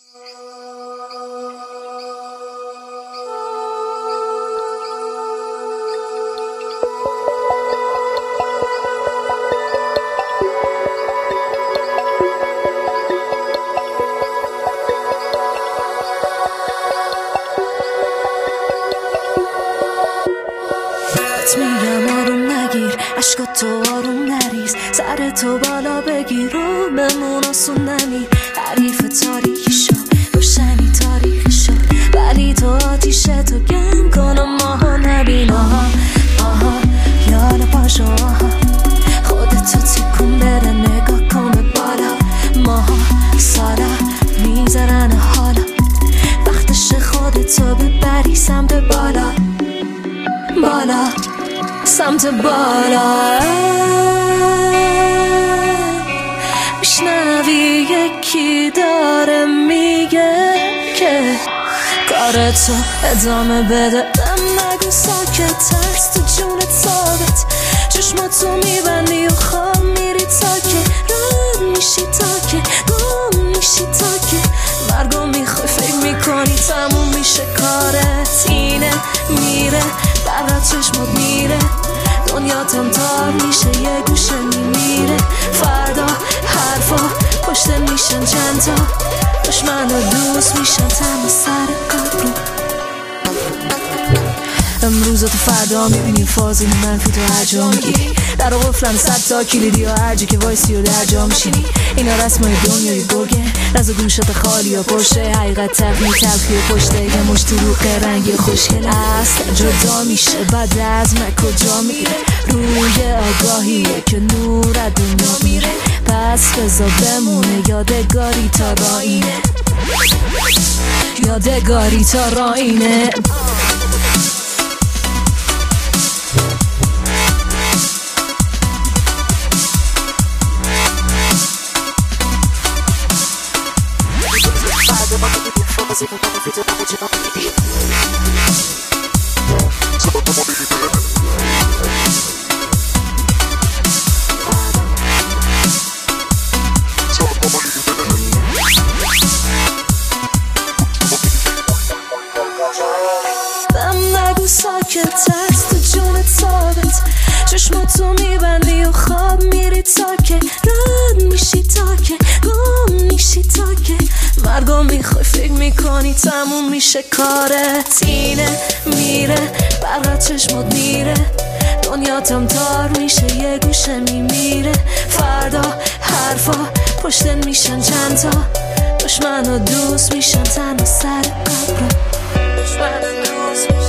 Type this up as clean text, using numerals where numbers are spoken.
میگم آروم نگیر، عشقات تو آروم نریز، سر تو بالا بگیر رو بمون آسون نمیر. حریف تاریکی شد، روشنی تاریخی شد، ولی تو آتیشه تو گم کنم ماها نبین. آها آها یالا پاشو، آها خودتو تکون بره، نگاه کن به بالا. ماها سالا میذارن حالا، وقتش خودتو ببری سمت بالا، بالا سمت بالا. میشنوی یکی داره میگه که کارتو ادامه بده. نگو ساکت، ترس تو جونت ثابت، چشماتو میبندی و خواب میری تا که رد میشی، تا که گم میشی، تا که مرگو میخوای فکر میکنی تموم میشه کارت. اینه میره برات چشمات میره، دنیا تمتار میشه یه گوشه میمیره. فردا حرفا پشت میشن چند تا، دشمن و دوست میشن تن سر قبرو. امروز تو فردا میبینی فازی منفی تو هر جا میگیری، در قفلم 100 تا کلیدی و هر جا که وایسی و در جا میشینی. اینا رسمای دنیای گرگه، رز و گوشات خالی و پشته، حقیقت تقیی تلخی و پشته، یه مشت روغ رنگی خوشگل است جدا میشه بعد از من کجا میره. روی آگاهیه که نور دنیا میره، پس بزا بمونه یادگاری تا راینه، یادگاری تا راینه. نگو ساکت، ترس تو جونت ثابت، چشماتو میبندی و خواب میری تا که رد میشی، تا که گم میشی، تا که مرگو میخوای فکر میکنی تموم میشه کارت. اینه میره برات چشمات میره، دنیا تمتار میشه یه گوشه میمیره. فردا حرفا پشتن میشن چند تا، دشمن و دوست میشن تن و سر قبرو، دشمن و دوست میشن.